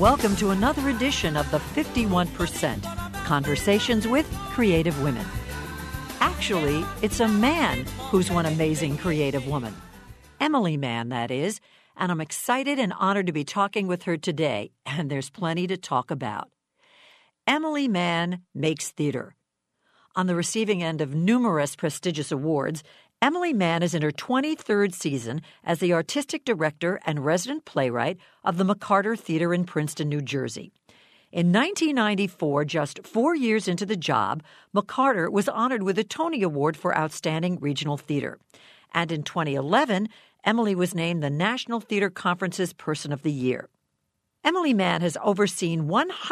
welcome to another edition of the 51% Conversations with Creative Women. Actually, it's a man who's one amazing creative woman. Emily Mann, that is, and I'm excited and honored to be talking with her today, and there's plenty to talk about. Emily Mann makes theater. On the receiving end of numerous prestigious awards, Emily Mann is in her 23rd season as the artistic director and resident playwright of the McCarter Theater in Princeton, New Jersey. In 1994, just 4 years into the job, McCarter was honored with a Tony Award for Outstanding Regional Theater. And in 2011, Emily was named the National Theater Conference's Person of the Year. Emily Mann has overseen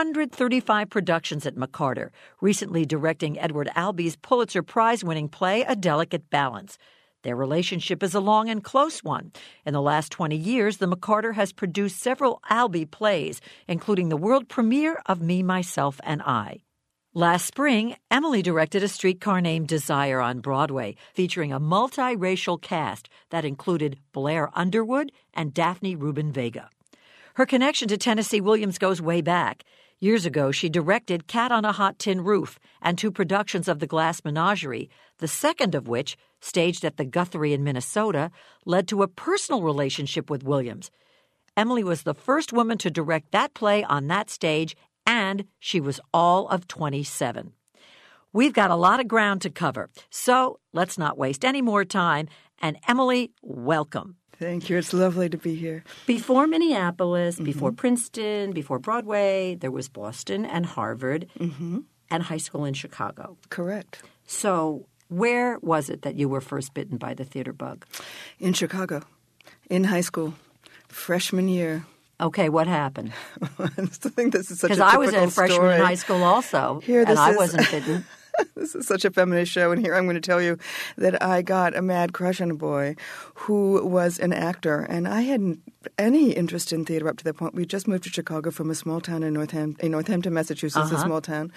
135 productions at McCarter, recently directing Edward Albee's Pulitzer Prize-winning play, A Delicate Balance. Their relationship is a long and close one. In the last 20 years, the McCarter has produced several Albee plays, including the world premiere of Me, Myself, and I. Last spring, Emily directed A Streetcar Named Desire on Broadway, featuring a multiracial cast that included Blair Underwood and Daphne Rubin Vega. Her connection to Tennessee Williams goes way back. Years ago, she directed Cat on a Hot Tin Roof and 2 productions of The Glass Menagerie, the second of which, staged at the Guthrie in Minnesota, led to a personal relationship with Williams. Emily was the first woman to direct that play on that stage, and she was all of 27. We've got a lot of ground to cover, so let's not waste any more time. And Emily, welcome. Thank you. It's lovely to be here. Before Minneapolis, before Princeton, before Broadway, there was Boston and Harvard and high school in Chicago. Correct. So where was it that you were first bitten by the theater bug? In Chicago, in high school, freshman year. Okay, what happened? I think this is such a typical story. Because I was a freshman in high school also, I wasn't bitten. This is such a feminist show, and here I'm going to tell you that I got a mad crush on a boy who was an actor, and I hadn't any interest in theater up to that point. We just moved to Chicago from a small town in Northampton, Massachusetts, a small town.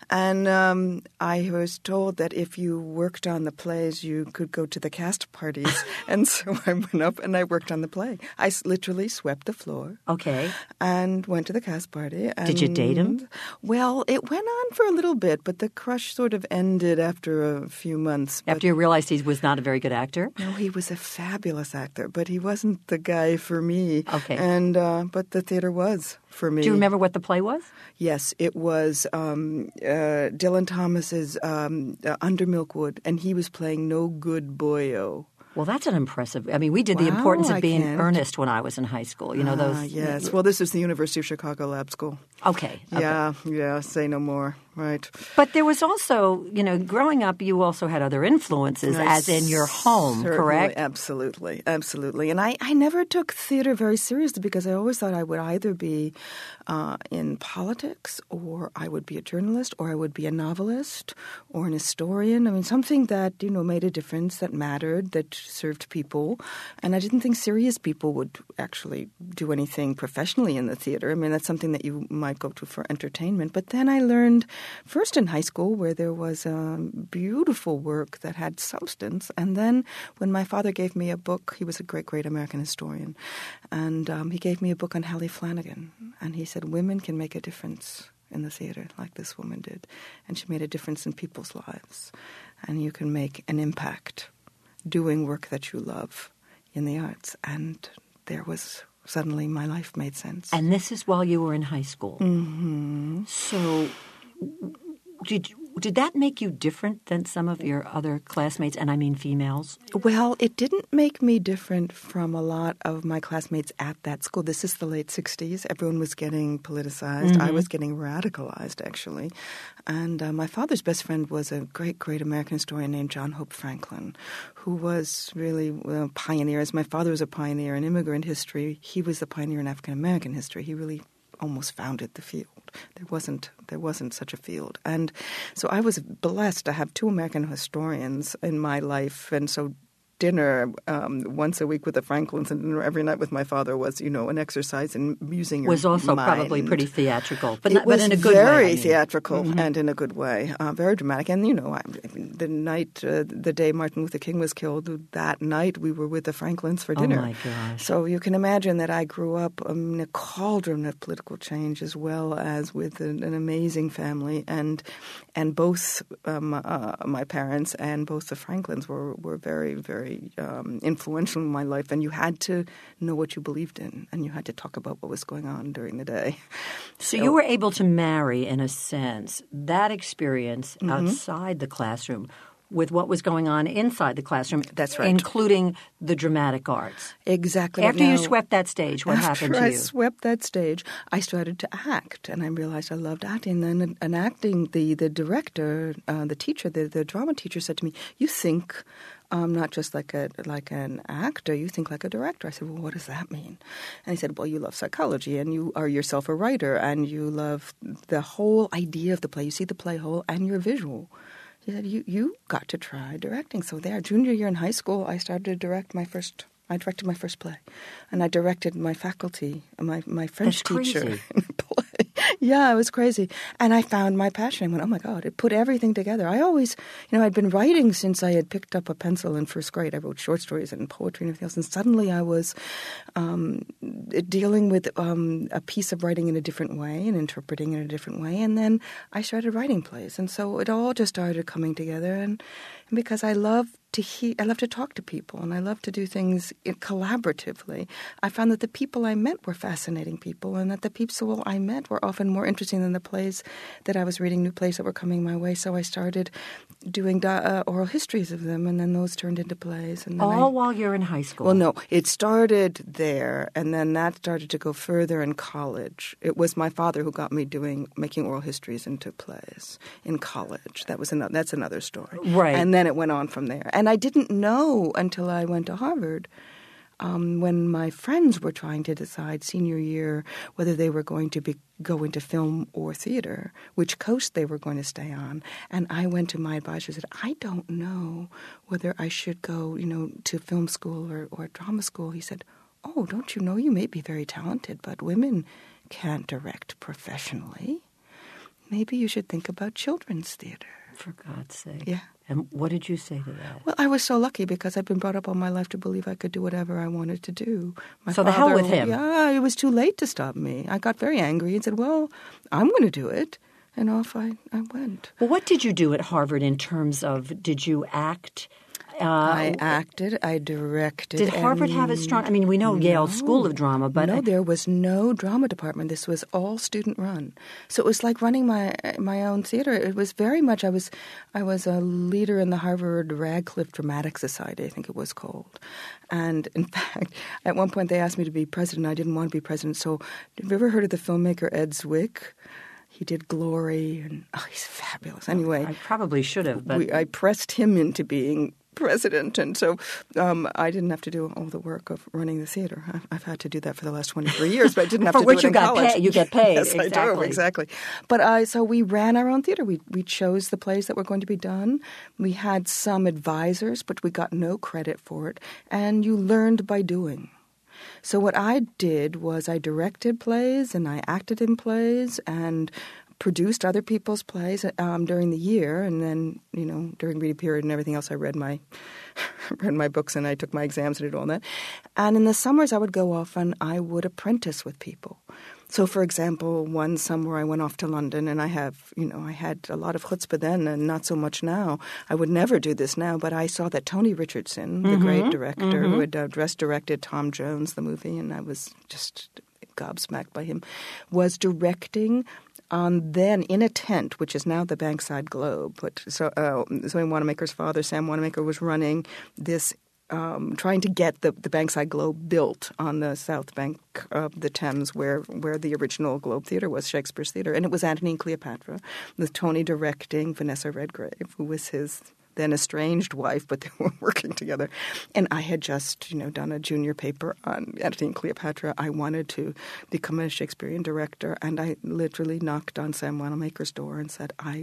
And I was told that if you worked on the plays, you could go to the cast parties. And so I went up and I worked on the play. I literally swept the floor. Okay. And went to the cast party. And, did you date him? Well, it went on for a little bit, but the crush sort of ended after a few months. After you realized he was not a very good actor? No, he was a fabulous actor, but he wasn't the guy for me. Okay. And but the theater was for me. Do you remember what the play was? Yes, it was Dylan Thomas's Under Milkwood, and he was playing No Good Boyo. Well, that's an impressive. I mean, we did The Importance of Being Earnest when I was in high school. You know those. Yes. Well, this is the University of Chicago Lab School. Okay. Yeah. Say no more. Right. But there was also, growing up, you also had other influences, as in your home, correct? Absolutely. And I never took theater very seriously because I always thought I would either be in politics, or I would be a journalist, or I would be a novelist, or an historian. I mean, something that, made a difference, that mattered, that served people. And I didn't think serious people would actually do anything professionally in the theater. I mean, that's something that you might go to for entertainment. But then I learned first in high school, where there was beautiful work that had substance. And then when my father gave me a book, he was a great, great American historian, and he gave me a book on Hallie Flanagan. And he said, women can make a difference in the theater like this woman did. And she made a difference in people's lives. And you can make an impact doing work that you love in the arts. And there was suddenly my life made sense. And this is while you were in high school. Mm-hmm. So did that make you different than some of your other classmates, and I mean females? Well, it didn't make me different from a lot of my classmates at that school. This is the late 60s. Everyone was getting politicized. I was getting radicalized, actually. And my father's best friend was a great, great American historian named John Hope Franklin, who was really a pioneer. As my father was a pioneer in immigrant history, he was a pioneer in African-American history. He really almost founded the field. There wasn't such a field. And so I was blessed to have 2 American historians in my life. And so dinner once a week with the Franklins and dinner every night with my father was, an exercise in using your was also mind. probably pretty theatrical, but but in a good way. Very theatrical and in a good way, very dramatic. And the day Martin Luther King was killed, that night we were with the Franklins for dinner. Oh my gosh! So you can imagine that I grew up in a cauldron of political change, as well as with an amazing family, and both my parents and both the Franklins were very, very influential in my life. And you had to know what you believed in, and you had to talk about what was going on during the day. So you were able to marry, in a sense, that experience outside the classroom with what was going on inside the classroom. That's right. Including the dramatic arts. Exactly. After you swept that stage, what happened to you? After I swept that stage, I started to act, and I realized I loved acting. And then acting, the director, the teacher, the drama teacher said to me, "You think not just like an actor, you think like a director." I said, "Well, what does that mean?" And he said, "Well, you love psychology, and you are yourself a writer, and you love the whole idea of the play. You see the play whole, and you're visual." He said, you got to try directing. So there, junior year in high school, I started to direct I directed my first play. And I directed my faculty, my French teacher in a play. Yeah, it was crazy. And I found my passion. I went, oh my God, it put everything together. I always, I'd been writing since I had picked up a pencil in first grade. I wrote short stories and poetry and everything else. And suddenly I was dealing with a piece of writing in a different way and interpreting in a different way. And then I started writing plays. And so it all just started coming together. And because I love to talk to people, and I love to do things collaboratively. I found that the people I met were fascinating people, and that the people I met were often more interesting than the plays that I was reading, new plays that were coming my way. So I started doing oral histories of them, and then those turned into plays. And then while you're in high school? Well, no. It started there, and then that started to go further in college. It was my father who got me making oral histories into plays in college. That's another story. Right. And then it went on from there. And I didn't know until I went to Harvard, when my friends were trying to decide senior year whether they were going to go into film or theater, which coast they were going to stay on. And I went to my advisor and said, I don't know whether I should go, to film school or drama school. He said, oh, don't you know you may be very talented, but women can't direct professionally. Maybe you should think about children's theater. For God's sake. Yeah. And what did you say to that? Well, I was so lucky because I'd been brought up all my life to believe I could do whatever I wanted to do. So the hell with him. Yeah, it was too late to stop me. I got very angry and said, well, I'm going to do it. And off I went. Well, what did you do at Harvard in terms of, did you act? I acted, I directed. Did Harvard have a strong, we know Yale School of Drama, but... No, there was no drama department. This was all student run. So it was like running my own theater. It was very much, I was a leader in the Harvard Radcliffe Dramatic Society, I think it was called. And in fact, at one point they asked me to be president. I didn't want to be president. So have you ever heard of the filmmaker Ed Zwick? He did Glory, and he's fabulous. Anyway. I probably should have, but... I pressed him into being president, and so I didn't have to do all the work of running the theater. I've had to do that for the last 23 years, but I didn't have to do it in college. You get paid. Yes, exactly. I do, exactly. But so we ran our own theater. We chose the plays that were going to be done. We had some advisors, but we got no credit for it, and you learned by doing. So what I did was I directed plays, and I acted in plays, and produced other people's plays during the year, and then during reading period and everything else, I read my books and I took my exams and did all that. And in the summers, I would go off and I would apprentice with people. So, for example, one summer I went off to London, and I had a lot of chutzpah then, and not so much now. I would never do this now, but I saw that Tony Richardson, the great director who had directed Tom Jones, the movie, and I was just gobsmacked by him, was directing then in a tent, which is now the Bankside Globe. But Zoe Wanamaker's father, Sam Wanamaker, was running this, trying to get the Bankside Globe built on the south bank of the Thames, where the original Globe Theatre was, Shakespeare's theatre. And it was Antony and Cleopatra, with Tony directing Vanessa Redgrave, who was his then estranged wife, but they were working together. And I had just, done a junior paper on Antony and Cleopatra. I wanted to become a Shakespearean director, and I literally knocked on Sam Wanamaker's door and said, I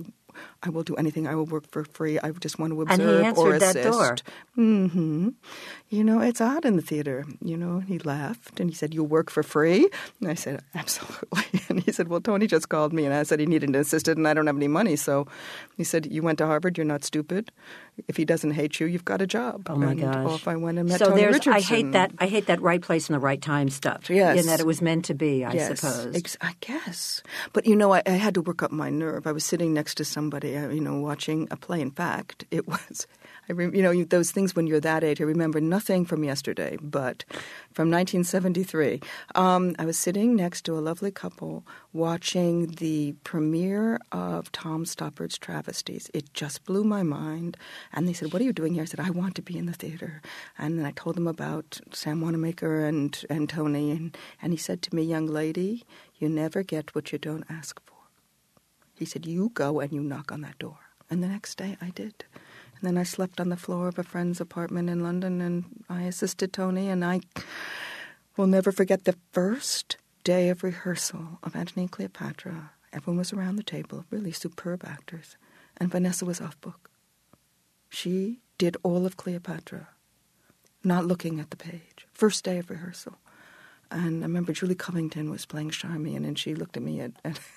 I will do anything. I will work for free. I just want to And he observe or answered assist. that door. Mm-hmm. You know, it's odd in the theater. You know, he laughed and he said, "You'll work for free?" And I said, "Absolutely." And he said, "Well, Tony just called me and I said he needed an assistant and I don't have any money." So he said, "You went to Harvard. You're not stupid. If he doesn't hate you, you've got a job." Oh, my and gosh. off I went and met So Tony there's, Richardson. I hate that right place and the right time stuff. Yes. And that it was meant to be, I Yes, suppose. I guess. But, you know, I had to work up my nerve. I was sitting next to somebody, you know, watching a play. In fact, it was, those things when you're that age, I remember nothing from yesterday, but from 1973. I was sitting next to a lovely couple watching the premiere of Tom Stoppard's Travesties. It just blew my mind. And they said, "What are you doing here?" I said, "I want to be in the theater." And then I told them about Sam Wanamaker and Tony. And he said to me, "Young lady, you never get what you don't ask for." He said, "You go and you knock on that door." And the next day I did. And then I slept on the floor of a friend's apartment in London and I assisted Tony. And I will never forget the first day of rehearsal of Antony and Cleopatra. Everyone was around the table, really superb actors. And Vanessa was off book. She did all of Cleopatra, not looking at the page. First day of rehearsal. And I remember Julie Covington was playing Charmian, and she looked at me at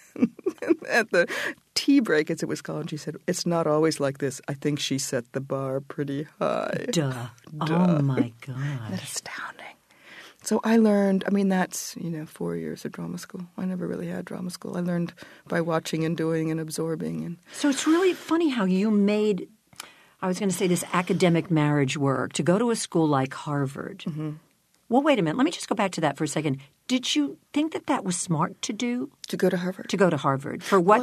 the tea break, as it was called, and she said, "It's not always like this. I think she set the bar pretty high." Duh. Oh, my God. That's astounding. So I learned, that's, 4 years of drama school. I never really had drama school. I learned by watching and doing and absorbing. And So it's really funny how you made, I was going to say, this academic marriage work to go to a school like Harvard. Mm-hmm. Well, wait a minute. Let me just go back to that for a second. Did you think that was smart to do? To go to Harvard? To go to Harvard. For what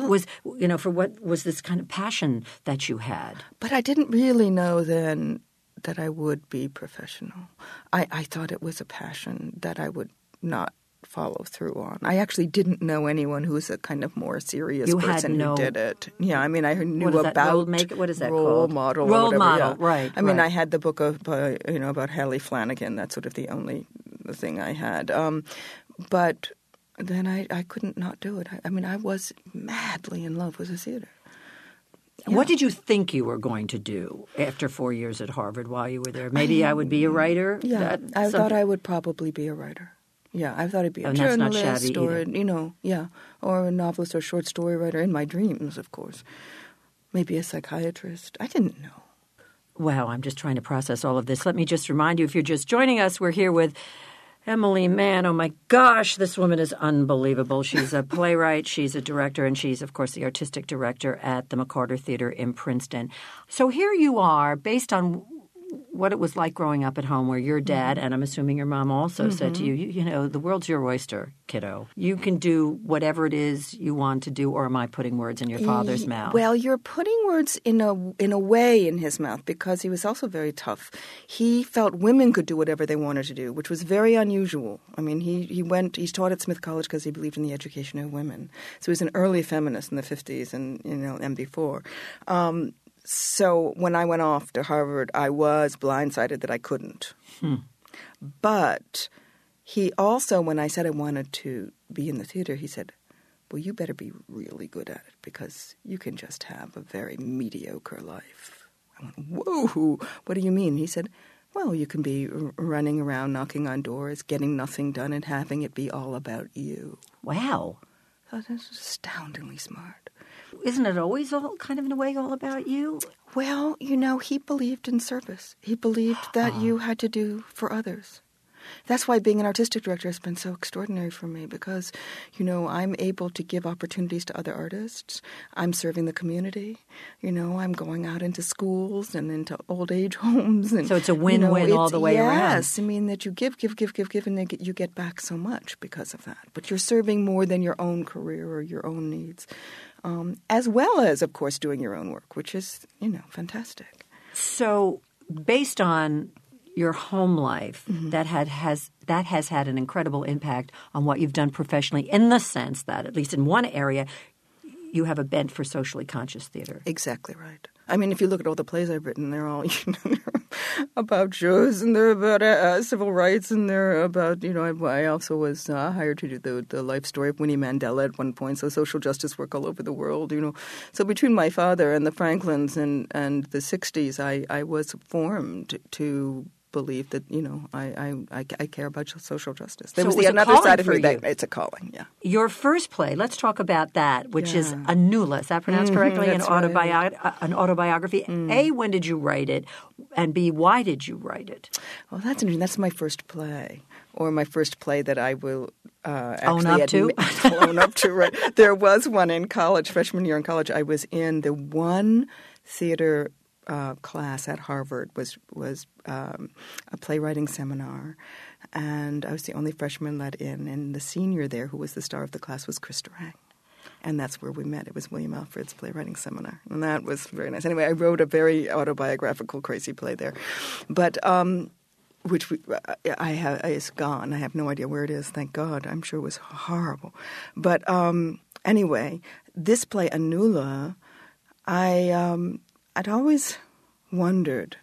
was this kind of passion that you had? But I didn't really know then that I would be professional. I thought it was a passion that I would not follow through on. I actually didn't know anyone who was a kind of more serious person who did it. Yeah, I knew about what is that role called? model. Role or whatever, model, yeah. right. I had the book of about Hallie Flanagan. That's sort of the only thing I had. But then I couldn't not do it. I was madly in love with the theater. Yeah. What did you think you were going to do after 4 years at Harvard while you were there? Maybe I would be a writer? Yeah, I thought I would probably be a writer. Yeah, I thought I'd be a journalist that's not shabby or, or a novelist or short story writer in my dreams, of course. Maybe a psychiatrist. I didn't know. Wow, I'm just trying to process all of this. Let me just remind you, if you're just joining us, we're here with Emily Mann. Oh, my gosh, this woman is unbelievable. She's a playwright, she's a director, and she's, of course, the artistic director at the McCarter Theater in Princeton. So here you are, based on what it was like growing up at home where your dad, and I'm assuming your mom also said to you, the world's your oyster, kiddo. You can do whatever it is you want to do, or am I putting words in your father's mouth? Well, you're putting words in a way in his mouth because he was also very tough. He felt women could do whatever they wanted to do, which was very unusual. He taught at Smith College because he believed in the education of women. So he was an early feminist in the 50s and before. So when I went off to Harvard, I was blindsided that I couldn't. But he also, when I said I wanted to be in the theater, he said, "Well, you better be really good at it because you can just have a very mediocre life." I went, "Whoa, what do you mean?" He said, "Well, you can be running around, knocking on doors, getting nothing done, and having it be all about you." Wow. So that's astoundingly smart. Isn't it always all kind of in a way all about you? Well, he believed in service. He believed that you had to do for others. That's why being an artistic director has been so extraordinary for me because, I'm able to give opportunities to other artists. I'm serving the community. I'm going out into schools and into old age homes. And, so it's a win-win all the way around. Yes. that you give, and you get back so much because of that. But you're serving more than your own career or your own needs, as well as, of course, doing your own work, which is, fantastic. So based on your home life, that has had an incredible impact on what you've done professionally in the sense that, at least in one area, you have a bent for socially conscious theater. Exactly right. I mean, if you look at all the plays I've written, they're all they're about Jews and they're about civil rights and they're about, I also was hired to do the life story of Winnie Mandela at one point, so social justice work all over the world, So between my father and the Franklins and the 60s, I was formed to believe that, I care about social justice. There was another side of me that it's a calling, yeah. Your first play, let's talk about that, which is Anula. Is that pronounced correctly? An autobiography. A, when did you write it? And B, why did you write it? Well, that's interesting. That's my first play, or my first play that I will own up to. Right. There was one in college, freshman year in college. I was in the one theater class at Harvard was a playwriting seminar, and I was the only freshman let in. And the senior there, who was the star of the class, was Chris Durang. And that's where we met. It was William Alfred's playwriting seminar. And that was very nice. Anyway, I wrote a very autobiographical, crazy play there. But which is gone. I have no idea where it is, thank God. I'm sure it was horrible. But anyway, this play, Anula, I'd always wondered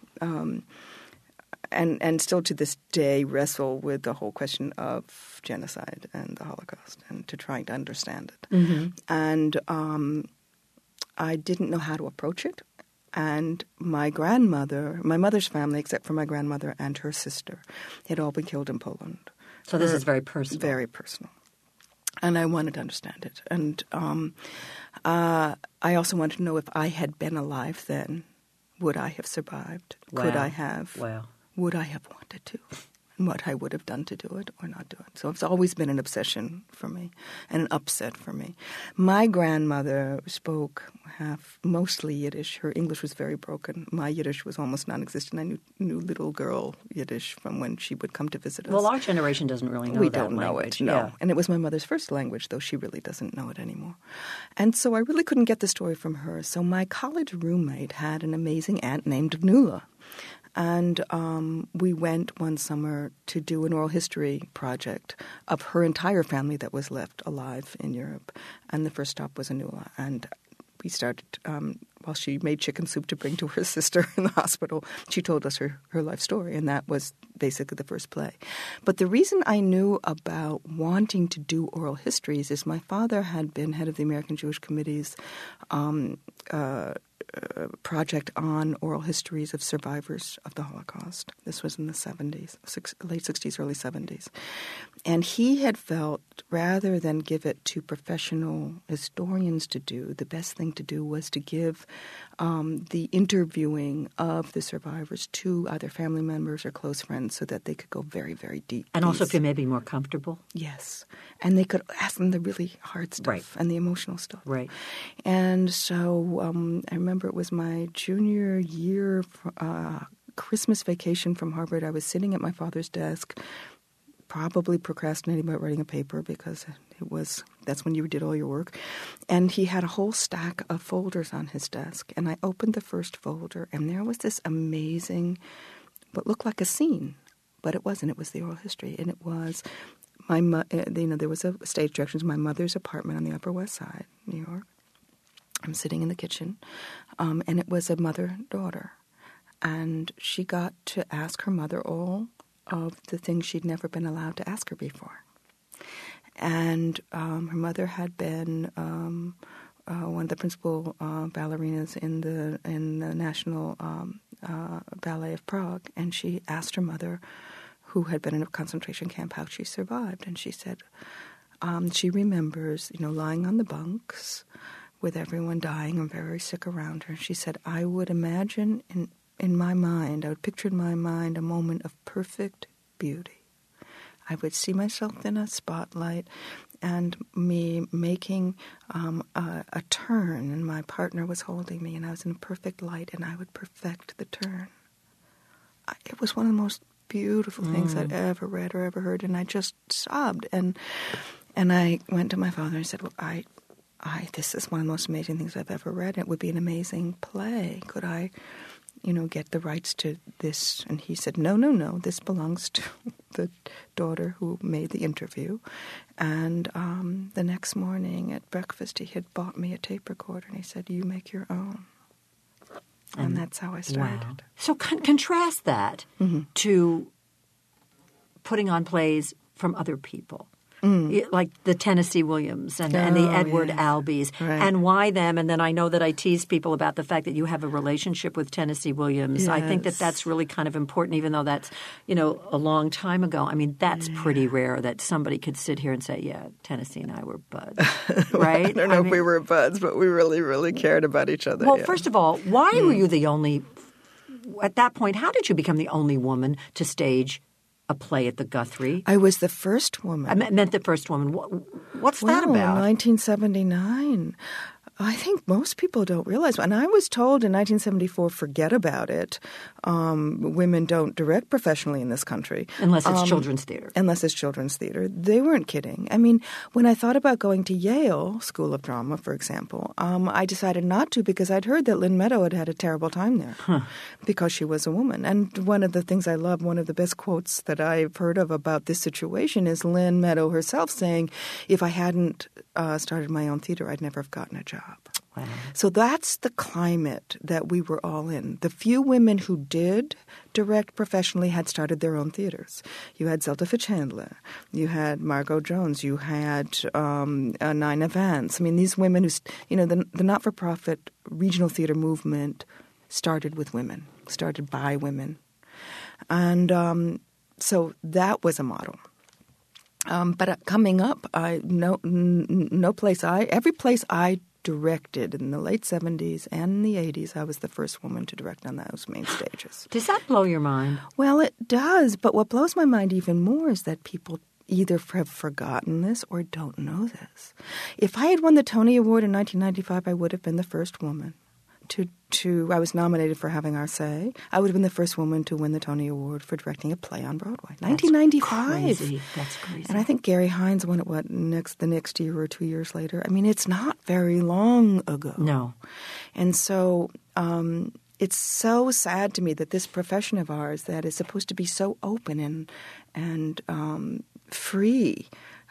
and still to this day wrestle with the whole question of genocide and the Holocaust and to trying to understand it. Mm-hmm. And I didn't know how to approach it. And my mother's family, except for my grandmother and her sister, had all been killed in Poland. So this is very personal. Very personal. And I wanted to understand it. And I also wanted to know if I had been alive then, would I have survived? Wow. Could I have? Wow. Would I have wanted to? And what I would have done to do it or not do it. So it's always been an obsession for me and an upset for me. My grandmother spoke mostly Yiddish. Her English was very broken. My Yiddish was almost non-existent. I knew little girl Yiddish from when she would come to visit us. Well, our generation doesn't really know that language. We don't know it, no. Yeah. And it was my mother's first language, though she really doesn't know it anymore. And so I really couldn't get the story from her. So my college roommate had an amazing aunt named Nula. And we went one summer to do an oral history project of her entire family that was left alive in Europe. And the first stop was Anula. And we started, while she made chicken soup to bring to her sister in the hospital, she told us her life story. And that was basically the first play. But the reason I knew about wanting to do oral histories is my father had been head of the American Jewish Committee's project on oral histories of survivors of the Holocaust. This was in the 70s, late 60s, early 70s. And he had felt rather than give it to professional historians to do, the best thing to do was to give the interviewing of the survivors to either family members or close friends so that they could go very, very deep. And also feel maybe more comfortable? Yes. And they could ask them the really hard stuff right. and the emotional stuff. Right. And so I remember it was my junior year Christmas vacation from Harvard. I was sitting at my father's desk, probably procrastinating about writing a paper because that's when you did all your work. And he had a whole stack of folders on his desk. And I opened the first folder, and there was this amazing, what looked like a scene, but it wasn't. It was the oral history. And it was there was a stage direction to my mother's apartment on the Upper West Side, New York. I'm sitting in the kitchen, and it was a mother-daughter. And she got to ask her mother all of the things she'd never been allowed to ask her before. And her mother had been one of the principal ballerinas in the National Ballet of Prague, and she asked her mother, who had been in a concentration camp, how she survived. And she said she remembers, lying on the bunks with everyone dying and very sick around her. She said, I would imagine in my mind, I would picture in my mind a moment of perfect beauty. I would see myself in a spotlight and me making a turn, and my partner was holding me, and I was in perfect light, and I would perfect the turn. It was one of the most beautiful things I'd ever read or ever heard, and I just sobbed. And I went to my father and said, well, this is one of the most amazing things I've ever read. It would be an amazing play. Could I, get the rights to this? And he said, no, this belongs to the daughter who made the interview. And the next morning at breakfast, he had bought me a tape recorder, and he said, you make your own. And that's how I started. Wow. So contrast that to putting on plays from other people. Like the Tennessee Williams and the Edward Albees. Right. And why them? And then I know that I tease people about the fact that you have a relationship with Tennessee Williams. Yes. I think that that's really kind of important, even though that's, a long time ago. I mean, that's pretty rare that somebody could sit here and say, yeah, Tennessee and I were buds, right? I don't know if we were buds, but we really, really cared about each other. Well, first of all, why were you the only – at that point, how did you become the only woman to stage a play at the Guthrie? I was the first woman. I meant the first woman. What's that about? In 1979. I think most people don't realize. And I was told in 1974, forget about it. Women don't direct professionally in this country. Unless it's children's theater. Unless it's children's theater. They weren't kidding. I mean, when I thought about going to Yale School of Drama, for example, I decided not to because I'd heard that Lynn Meadow had a terrible time there because she was a woman. And one of the things I love, one of the best quotes that I've heard of about this situation is Lynn Meadow herself saying, if I hadn't started my own theater, I'd never have gotten a job. Wow. So that's the climate that we were all in. The few women who did direct professionally had started their own theaters. You had Zelda Fitzhandler. You had Margot Jones. You had Nina Vance. I mean, these women who, the not-for-profit regional theater movement started with women, started by women. And so that was a model. But coming up, every place I directed in the late 70s and the 80s, I was the first woman to direct on those main stages. Does that blow your mind? Well, it does. But what blows my mind even more is that people either have forgotten this or don't know this. If I had won the Tony Award in 1995, I would have been the first woman I was nominated for Having Our Say. I would have been the first woman to win the Tony Award for directing a play on Broadway. 1995. That's crazy. And I think Gary Hines won it, the next year or 2 years later. I mean, it's not very long ago. No. And so it's so sad to me that this profession of ours that is supposed to be so open and free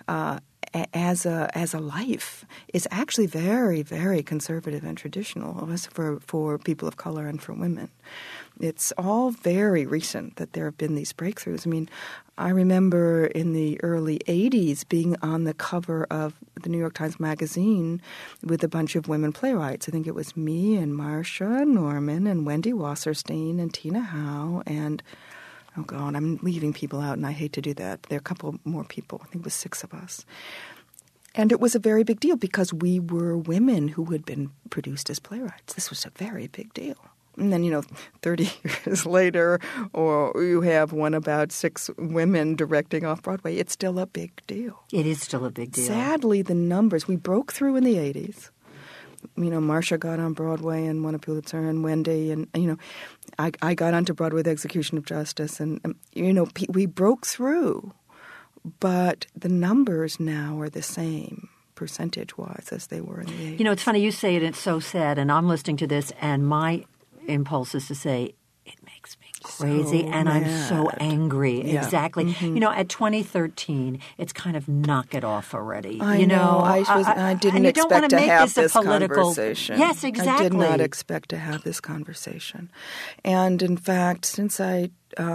as a life is actually very, very conservative and traditional for people of color and for women. It's all very recent that there have been these breakthroughs. I mean, I remember in the early 80s being on the cover of the New York Times Magazine with a bunch of women playwrights. I think it was me and Marcia Norman and Wendy Wasserstein and Tina Howe and oh, God, I'm leaving people out, and I hate to do that. There are a couple more people. I think it was 6 of us. And it was a very big deal because we were women who had been produced as playwrights. This was a very big deal. And then, 30 years later, or you have one about 6 women directing off-Broadway, it's still a big deal. It is still a big deal. Sadly, the numbers, we broke through in the 80s. Marcia got on Broadway and won a Pulitzer, and Wendy, and, I got onto Broadway with Execution of Justice, and we broke through. But the numbers now are the same percentage-wise as they were in the 80s. It's funny you say it, it's so sad, and I'm listening to this, and my impulse is to say, it makes me crazy, and I'm so angry. Yeah. Exactly. Mm-hmm. At 2013, it's kind of knock it off already. I know. I didn't expect to have this conversation. Yes, exactly. I did not expect to have this conversation. And in fact, since I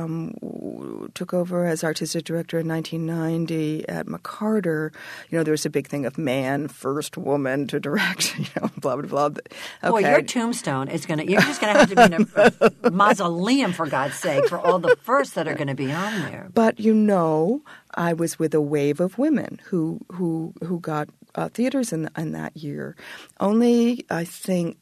took over as artistic director in 1990 at McCarter, there was a big thing of man, first woman to direct, blah, blah, blah. Okay. Boy, your tombstone is you're just going to have to be in a mausoleum, for God's sake, for all the firsts that are going to be on there. But, I was with a wave of women who got theaters in that year. Only, I think,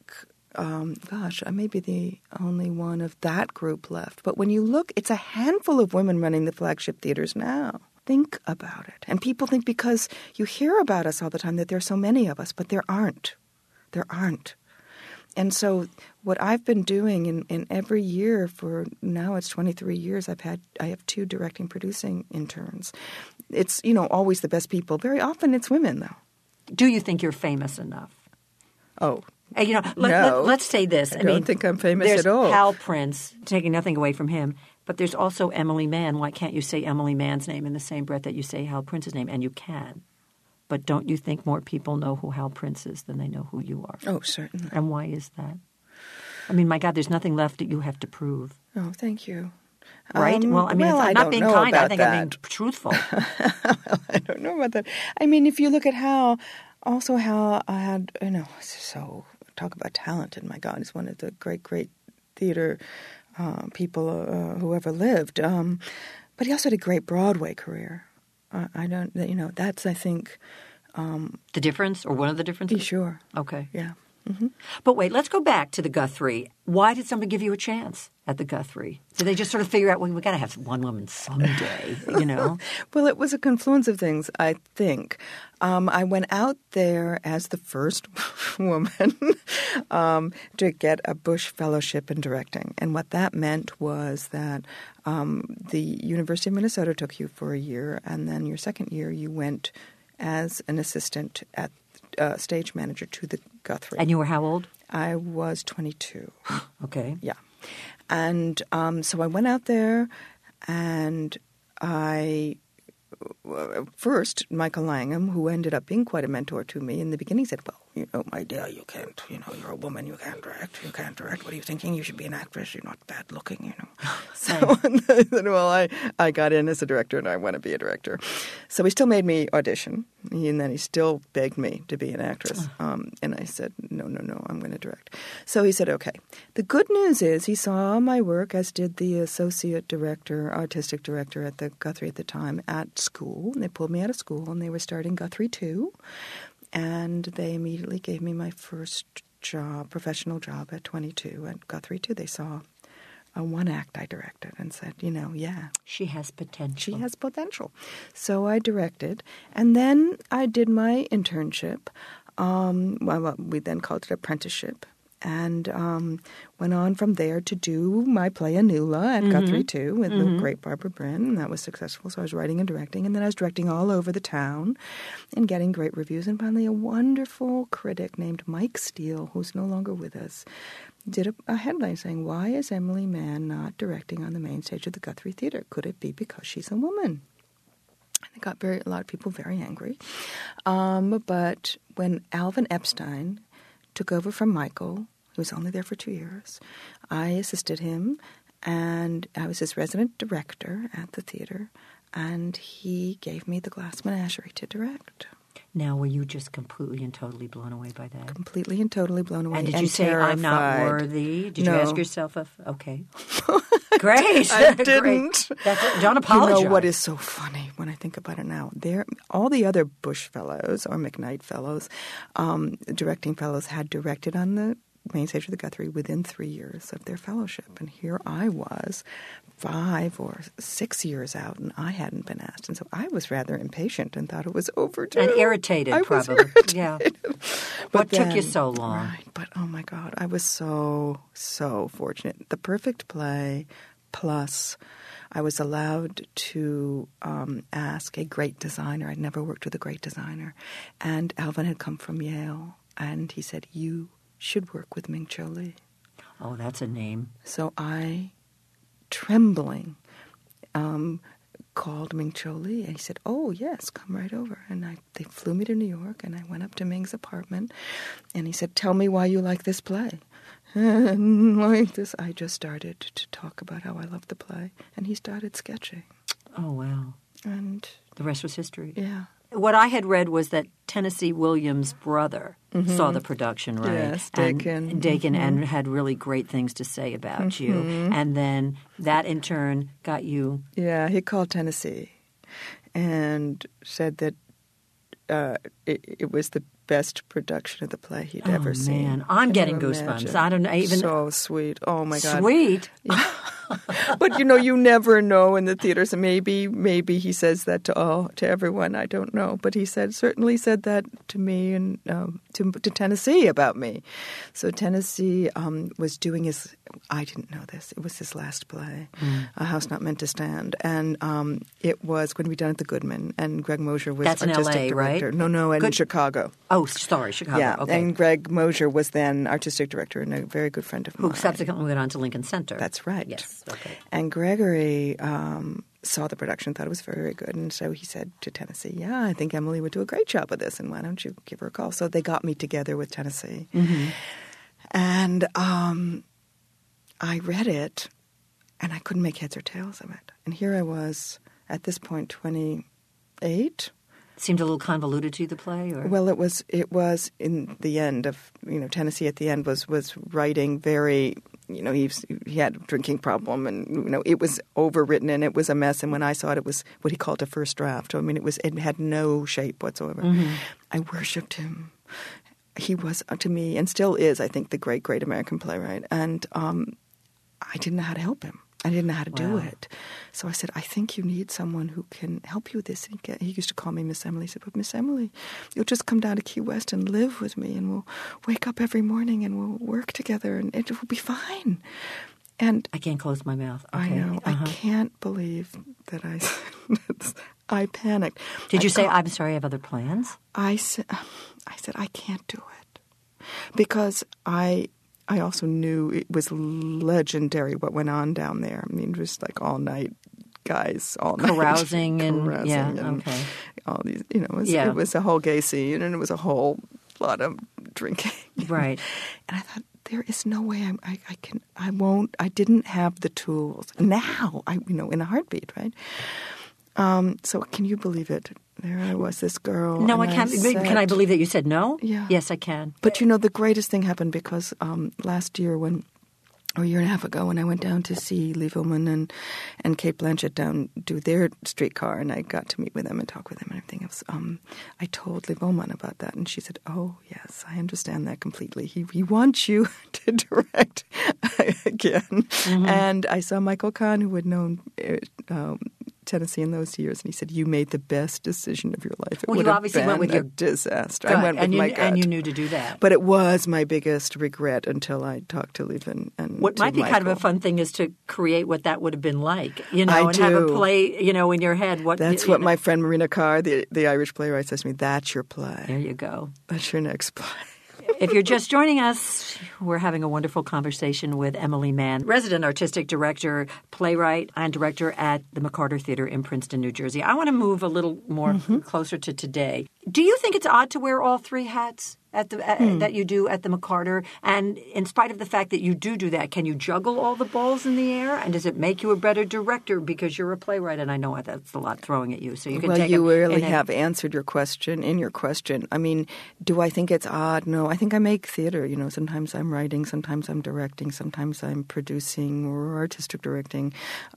I may be the only one of that group left. But when you look, it's a handful of women running the flagship theaters now. Think about it. And people think because you hear about us all the time that there are so many of us, but there aren't. There aren't. And so what I've been doing in every year for now it's 23 years, I have 2 directing producing interns. It's, always the best people. Very often it's women, though. Do you think you're famous enough? Oh, no. Let's say this. I don't think I'm famous at all. There's Hal Prince, taking nothing away from him, but there's also Emily Mann. Why can't you say Emily Mann's name in the same breath that you say Hal Prince's name? And you can. But don't you think more people know who Hal Prince is than they know who you are? Oh, certainly. And why is that? I mean, my God, there's nothing left that you have to prove. Oh, thank you. Right? Well, I mean, I'm not being kind. I think I'm being truthful. I don't know about that. I mean, if you look at how I had, so talk about talented. My God, he's one of the great theater people who ever lived. But he also had a great Broadway career. That's, I think... the difference or one of the differences? Sure. Okay. Yeah. Mm-hmm. But wait, let's go back to the Guthrie. Why did somebody give you a chance at the Guthrie? Did they just sort of figure out, well, we got to have one woman someday, Well, it was a confluence of things, I think. I went out there as the first woman to get a Bush Fellowship in directing. And what that meant was that the University of Minnesota took you for a year, and then your second year you went as an assistant at stage manager to the Guthrie. And you were how old? I was 22. Okay. Yeah. And so I went out there, and first, Michael Langham, who ended up being quite a mentor to me in the beginning, said, well, my dear, you can't, you're a woman, you can't direct. What are you thinking? You should be an actress. You're not bad looking, So I said, well, I got in as a director, and I want to be a director. So he still made me audition, and then he still begged me to be an actress. And I said, no, I'm going to direct. So he said, okay. The good news is he saw my work, as did the associate director, artistic director at the Guthrie at the time, at school. And they pulled me out of school, and they were starting Guthrie 2. And they immediately gave me my first job, professional job at 22 at Guthrie 2. They saw a one act I directed and said, yeah. She has potential. So I directed. And then I did my internship. We then called it apprenticeship. And went on from there to do my play Anula at Guthrie 2 with the great Barbara Bryn, and that was successful. So I was writing and directing, and then I was directing all over the town and getting great reviews. And finally a wonderful critic named Mike Steele, who's no longer with us, did a headline saying, why is Emily Mann not directing on the main stage of the Guthrie Theater? Could it be because she's a woman? And it got a lot of people very angry. But when Alvin Epstein took over from Michael, who was only there for 2 years, I assisted him, and I was his resident director at the theater, and he gave me the Glass Menagerie to direct. Now, were you just completely and totally blown away by that? Completely and totally blown away. And did you say, terrified. I'm not worthy? Did No. you ask yourself okay. Great. I didn't. Great. Don't apologize. What is so funny when I think about it now? All the other Bush Fellows or McKnight Fellows, directing fellows, had directed on the main stage of the Guthrie within 3 years of their fellowship. And here I was 5 or 6 years out, and I hadn't been asked. And so I was rather impatient and thought it was overdue. And irritated, probably. Irritated. Yeah. But took you so long? Right. But, oh, my God, I was so fortunate. The perfect play, plus I was allowed to ask a great designer. I'd never worked with a great designer. And Alvin had come from Yale, and he said, you should work with Ming Cho Lee. Oh, that's a name. So I, trembling, called Ming Cho Lee, and he said, oh, yes, come right over. And they flew me to New York, and I went up to Ming's apartment, and he said, tell me why you like this play. And like this, I just started to talk about how I loved the play, and he started sketching. Oh, wow. And the rest was history. Yeah. What I had read was that Tennessee Williams' brother saw the production, right? Yes, Dakin. And had really great things to say about you. And then that, in turn, got you... Yeah, he called Tennessee and said that it was the best production of the play he'd ever seen. Man, I'm getting goosebumps. I don't know. Even so sweet. Oh, my God. Sweet? Yeah. But, you never know in the theaters. Maybe he says that to everyone. I don't know. But he certainly said that to me and to Tennessee about me. So Tennessee was doing I didn't know this. It was his last play, A House Not Meant to Stand. And it was going to be done at the Goodman. And Greg Mosier was That's artistic in L.A., director. right? No, in Chicago. Oh, sorry, Chicago. Yeah, okay. and Greg Mosier was then artistic director and a very good friend of mine. Who subsequently went on to Lincoln Center. That's right. Yes. Okay. And Gregory saw the production, thought it was very, very good, and so he said to Tennessee, yeah, I think Emily would do a great job with this, and why don't you give her a call? So they got me together with Tennessee. And I read it, and I couldn't make heads or tails of it. And here I was, at this point, 28. Seemed a little convoluted to you, the play? Or? Well, it was in the end of, Tennessee at the end was writing very, he had a drinking problem, and, it was overwritten and it was a mess. And when I saw it, it was what he called a first draft. I mean, it had no shape whatsoever. Mm-hmm. I worshipped him. He was, to me, and still is, I think, the great, great American playwright. And I didn't know how to help him. I didn't know how to do it. So I said, I think you need someone who can help you with this. And he used to call me Miss Emily. He said, but Miss Emily, you'll just come down to Key West and live with me, and we'll wake up every morning and we'll work together, and it will be fine. And I can't close my mouth. Okay. I know. I can't believe that I panicked. Did you say, I'm sorry, I have other plans? I said, I can't do it. Because I also knew it was legendary what went on down there. I mean, just like all night guys, all night. Carousing and okay. All these, it was a whole gay scene, and it was a whole lot of drinking. Right. And I thought, there is no way I didn't have the tools. Now, in a heartbeat, right? So can you believe it? There I was, this girl. No, I can't. Can I believe that you said no? Yeah. Yes, I can. But, the greatest thing happened because last year or a year and a half ago, when I went down to see Lee Villman and Cate Blanchett down do their streetcar, and I got to meet with them and talk with them and everything else, I told Lee Villman about that, and she said, oh, yes, I understand that completely. He wants you to direct again. Mm-hmm. And I saw Michael Kahn, who had known Tennessee in those years, and he said, you made the best decision of your life. It you obviously went with your disaster. gut. I went with my gut. And you knew to do that. But it was my biggest regret until I talked to Levin and what might be Michael. Kind of a fun thing is to create what that would have been like, and do. Have a play, in your head. That's what my friend Marina Carr, the Irish playwright, says to me, that's your play. There you go. That's your next play. If you're just joining us, we're having a wonderful conversation with Emily Mann, resident artistic director, playwright, and director at the McCarter Theater in Princeton, New Jersey. I want to move a little more closer to today. Do you think it's odd to wear all three hats that you do at the McCarter? And in spite of the fact that you do that, can you juggle all the balls in the air? And does it make you a better director because you're a playwright? And I know that's a lot throwing at you. So you can take you really have answered your question in your question. I mean, do I think it's odd? No, I think I make theater. Sometimes I'm writing, sometimes I'm directing, sometimes I'm producing or artistic directing.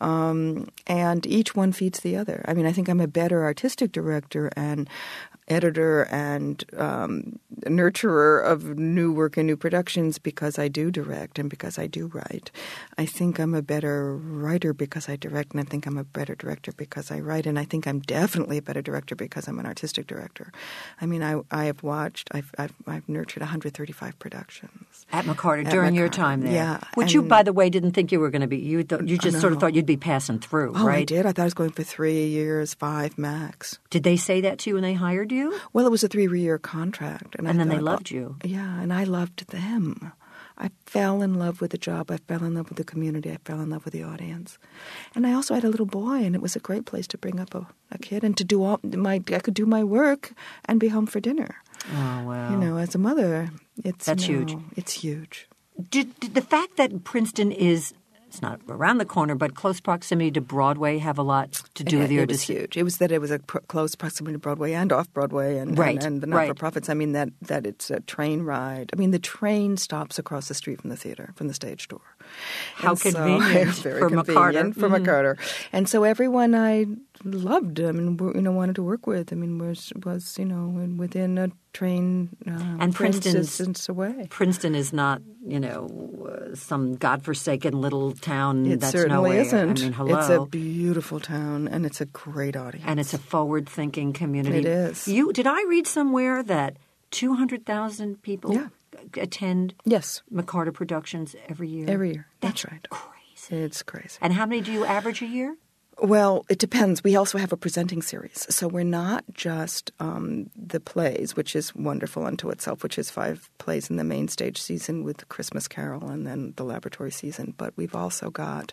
And each one feeds the other. I mean, I think I'm a better artistic director and editor and nurturer of new work and new productions because I do direct and because I do write. I think I'm a better writer because I direct, and I think I'm a better director because I write, and I think I'm definitely a better director because I'm an artistic director. I mean, I have watched, I've nurtured 135 productions. At McCarter during your time there. Yeah. Which you, by the way, didn't think you were going to be. You just sort of thought you'd be passing through, right? I did. I thought I was going for 3 years, 5 max. Did they say that to you when they hired you? Well, it was a 3-year contract. And then they loved you. Yeah, and I loved them. I fell in love with the job. I fell in love with the community. I fell in love with the audience. And I also had a little boy, and it was a great place to bring up a kid and to do I could do my work and be home for dinner. Oh, wow. As a mother, that's huge. It's huge. Did the fact that Princeton is, it's not around the corner, but close proximity to Broadway have a lot to do with your decision? It was huge. It was that it was a close proximity to Broadway and off Broadway and the not-for-profits. I mean, that it's a train ride. I mean, the train stops across the street from the theater, from the stage door. How convenient very for convenient McCarter. For McCarter. And so everyone I loved, wanted to work with, was within a train and distance away. Princeton is not, some godforsaken little town that's certainly nowhere. Isn't. I mean, hello. It's a beautiful town, and it's a great audience. And it's a forward-thinking community. It is. Did I read somewhere that 200,000 people attend McCarter Productions every year? Every year. That's right. Crazy. It's crazy. And how many do you average a year? Well, it depends. We also have a presenting series. So we're not just the plays, which is wonderful unto itself, which is 5 plays in the main stage season with Christmas Carol and then the laboratory season. But we've also got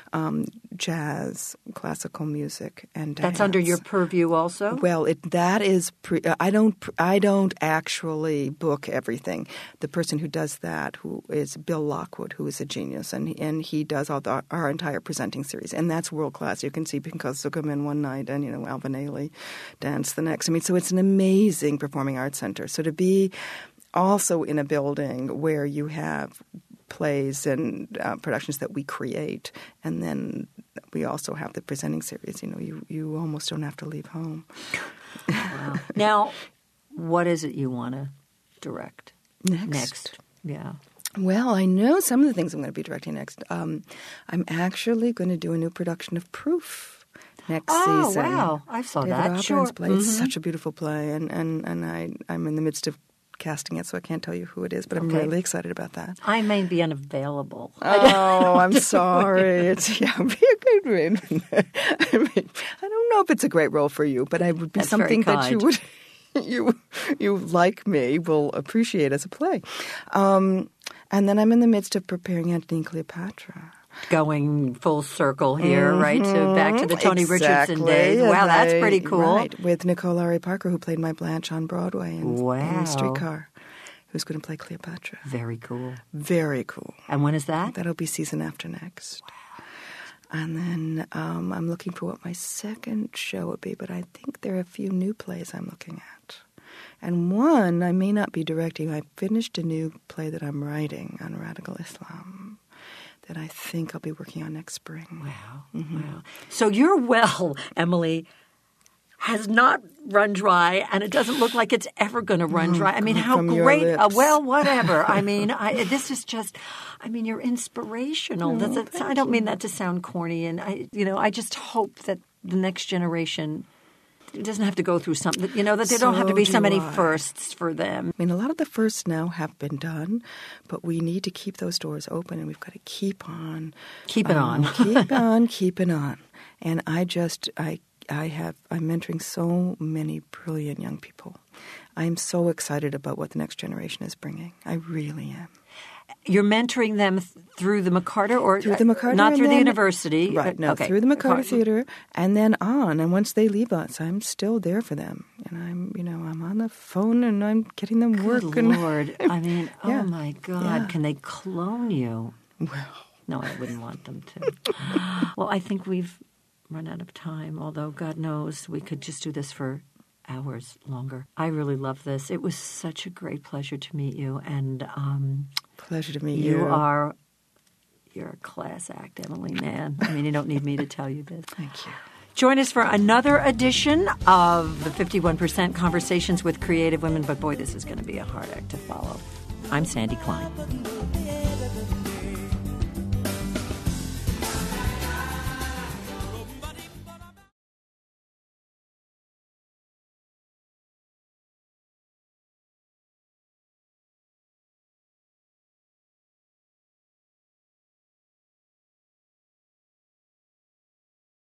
jazz, classical music, and dance. That's under your purview also? Well, that is I don't actually book everything. The person who does that, who is Bill Lockwood, who is a genius, and he does our entire presenting series. And that's world class. You can see Pinchas Zuckerman one night and, Alvin Ailey dance the next. I mean, so it's an amazing performing arts center. So to be also in a building where you have plays and productions that we create, and then we also have the presenting series, you almost don't have to leave home. Wow. Now, what is it you want to direct next? Yeah. Well, I know some of the things I'm going to be directing next. I'm actually going to do a new production of Proof next season. Oh, wow. I saw David that. Ogren's Sure. play. It's such a beautiful play, and I'm in the midst of casting it, so I can't tell you who it is, but I'm really excited about that. I may be unavailable. Oh, I'm sorry. It'd be a good role. I don't know if it's a great role for you, but it would be That's something very that you kind. would you like me will appreciate as a play. And then I'm in the midst of preparing Antony and Cleopatra. Going full circle here, right? So back to the Tony Exactly. Richardson days. Wow, that's pretty cool. Right, with Nicole Ari Parker, who played my Blanche on Broadway in Streetcar, who's going to play Cleopatra. Very cool. Very cool. And when is that? That'll be season after next. Wow. And then I'm looking for what my second show would be, but I think there are a few new plays I'm looking at. And one I may not be directing. I finished a new play that I'm writing on radical Islam that I think I'll be working on next spring. Wow. Mm-hmm. Wow. So your well, Emily, has not run dry, and it doesn't look like it's ever going to run dry. I mean, how from your great. lips. Well, whatever. I mean, this is just, you're inspirational. I don't mean that to sound corny, and I just hope that the next generation doesn't have to go through something, that there don't have to be so many firsts for them. I mean, a lot of the firsts now have been done, but we need to keep those doors open, and we've got to keep on. Keep it on. Keep it on. And I'm mentoring so many brilliant young people. I'm so excited about what the next generation is bringing. I really am. You're mentoring them through the McCarter, or through the McCarter, not through the university, right? No, okay. Through the McCarter Theater, and then on. And once they leave us, I'm still there for them, and I'm on the phone and I'm getting them work. Good Lord! I mean, yeah. Oh my God! Yeah. Can they clone you? Well, no, I wouldn't want them to. Well, I think we've run out of time. Although God knows we could just do this for hours longer. I really love this. It was such a great pleasure to meet you, and pleasure to meet you. You're a class act, Emily Mann. I mean, you don't need me to tell you this. Thank you. Join us for another edition of the 51% Conversations with Creative Women. But boy, this is going to be a hard act to follow. I'm Sandy Klein.